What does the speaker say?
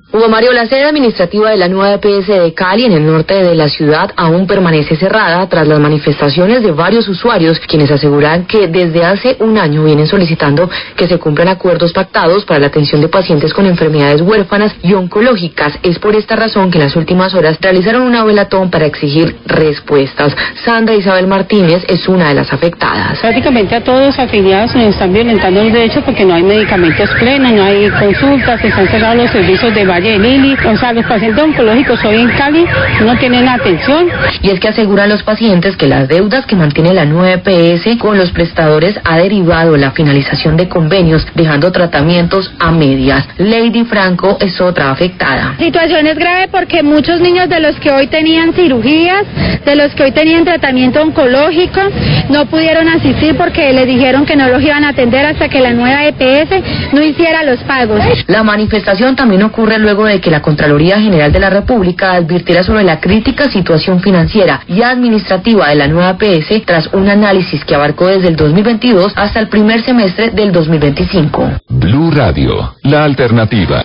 Hugo Mario, la sede administrativa de la nueva EPS de Cali, en el norte de la ciudad, aún permanece cerrada tras las manifestaciones de varios usuarios, quienes aseguran que desde hace un año vienen solicitando que se cumplan acuerdos pactados para la atención de pacientes con enfermedades huérfanas y oncológicas. Es por esta razón que en las últimas horas realizaron una velatón para exigir respuestas. Sandra Isabel Martínez es una de las afectadas. Prácticamente a todos los afiliados nos están violentando los derechos porque no hay medicamentos plenos, no hay consultas, están cerrados los servicios de Valle de Lili, o sea, los pacientes oncológicos hoy en Cali no tienen atención. Y es que aseguran los pacientes que las deudas que mantiene la nueva EPS con los prestadores ha derivado la finalización de convenios, dejando tratamientos a medias. Lady Franco es otra afectada. La situación es grave porque muchos niños de los que hoy tenían cirugías, de los que hoy tenían tratamiento oncológico, no pudieron asistir porque les dijeron que no los iban a atender hasta que la nueva EPS no hiciera los pagos. La manifestación también ocurre luego de que la Contraloría General de la República advirtiera sobre la crítica situación financiera y administrativa de la nueva EPS tras un análisis que abarcó desde el 2022 hasta el primer semestre del 2025. Blue Radio, la alternativa.